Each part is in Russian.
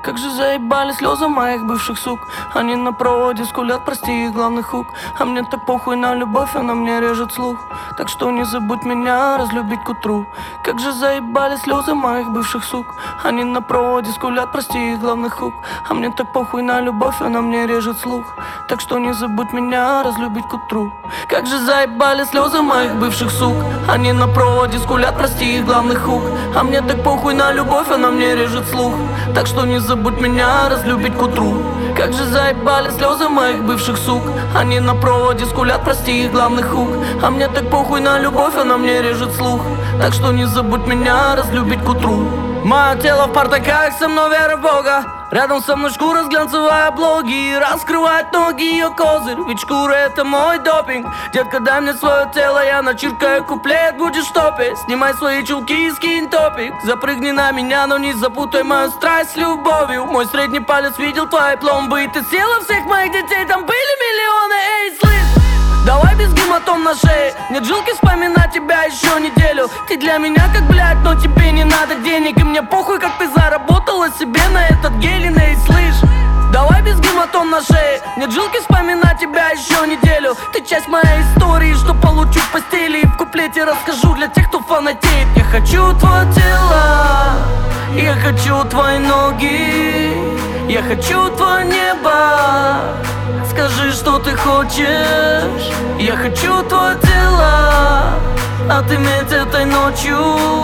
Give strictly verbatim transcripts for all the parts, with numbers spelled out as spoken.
Как же заебали слезы моих бывших сук. Они на проводе скулят, прости их главный хук. А мне так похуй на любовь, она мне режет слух. Так что не забудь меня разлюбить к утру. Как же заебали слезы моих бывших сук. Они на проводе скулят, прости их главный хук. А мне так похуй на любовь, она мне режет слух. Так что не забудь меня разлюбить к утру. Как же заебали слезы моих бывших сук. Они на проводе скулят, прости их главный хук. А мне так похуй на любовь, она мне режет слух. Так что не забудь меня разлюбить к утру. Как же заебали слезы моих бывших сук. Они на проводе скулят, прости их главный хук. А мне так похуй на любовь, она мне режет слух. Так что не забудь меня разлюбить к утру. Мое тело в партаках, со мной вера в Бога. Рядом со мной шкура с глянцевой блоги. Раскрывает ноги ее козырь, ведь шкура это мой допинг. Детка, дай мне свое тело, я начиркаю куплет, будешь топить. Снимай свои чулки и скинь топик. Запрыгни на меня, но не запутай мою страсть с любовью. Мой средний палец видел твои пломбы, и ты съела всех моих детей, там были миллионы, эй, слышь. Давай без гематом на шее. Нет жилки вспоминать тебя еще неделю. Ты для меня как блядь, но тебе не надо денег. И мне похуй, как ты заработала себе на этот гелин, эй, слышь. Давай без гематом на шее. Нет жилки вспоминать тебя еще неделю. Ты часть моей истории, что получу в постели. И в куплете расскажу для тех, кто фанатеет. Я хочу твое тело, я хочу твои ноги, я хочу твое небо. Скажи, что ты хочешь. Я хочу твое тело отыметь этой ночью.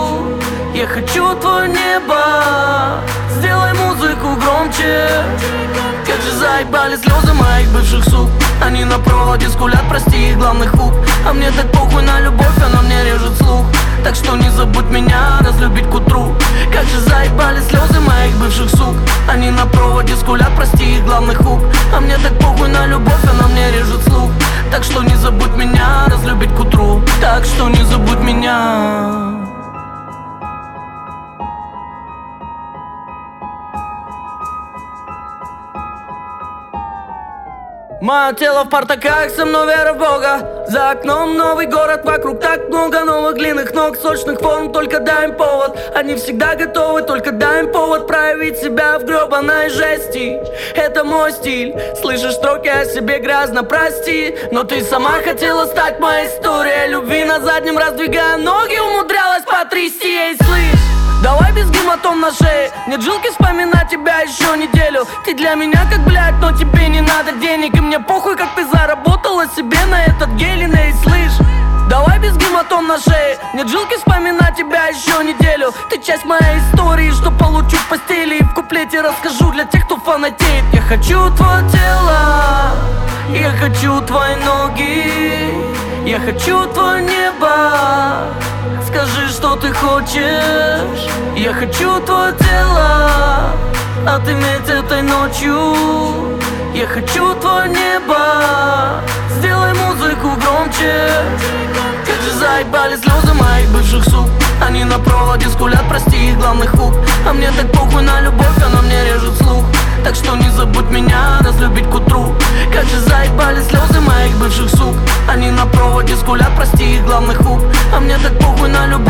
Я хочу твое небо. Сделай музыку громче. Как же заебали слезы моих бывших сук. Они на проводе скулят, прости их главный хук. А мне так похуй на любовь, она мне режет слух. Так что не забудь меня разлюбить к утру. Как же заебали слезы моих бывших сук. Они на проводе скулят, прости их главный хук. А мне так похуй на любовь, она мне режет слух. Так что не забудь меня разлюбить к утру. Так что не забудь меня. Мое тело в партаках, со мной вера в Бога. За окном новый город, вокруг так много новых длинных ног, сочных форм, только дай им повод. Они всегда готовы, только дай им повод проявить себя в гребаной жести. Это мой стиль, слышишь строки о себе грязно, прости. Но ты сама хотела стать моей историей любви. На заднем раздвигая ноги, умудрялась потрясти, ей, слышь. Давай без гематом на шее. Нет жилки вспоминать тебя еще неделю. Ты для меня как блядь, но тебе не надо денег. И мне похуй, как ты заработала себе на этот гелин, эй, слышь. Давай без гематом на шее. Нет жилки вспоминать тебя еще неделю. Ты часть моей истории, что получу в постели. И в куплете расскажу для тех, кто фанатеет. Я хочу твое тело, я хочу твои ноги, я хочу твое небо. Скажи, что ты хочешь. Я хочу твое тело отыметь этой ночью. Я хочу твое небо. Сделай музыку громче. Как же заебали слезы моих бывших сук. Они на проводе скулят, прости их главный хук. А мне так похуй на любовь, она мне режет слух. Так что не забудь меня разлюбить к утру. Как же заебали слезы моих бывших сук. Они на проводе скулят, прости их главный хук. А мне так похуй на любовь.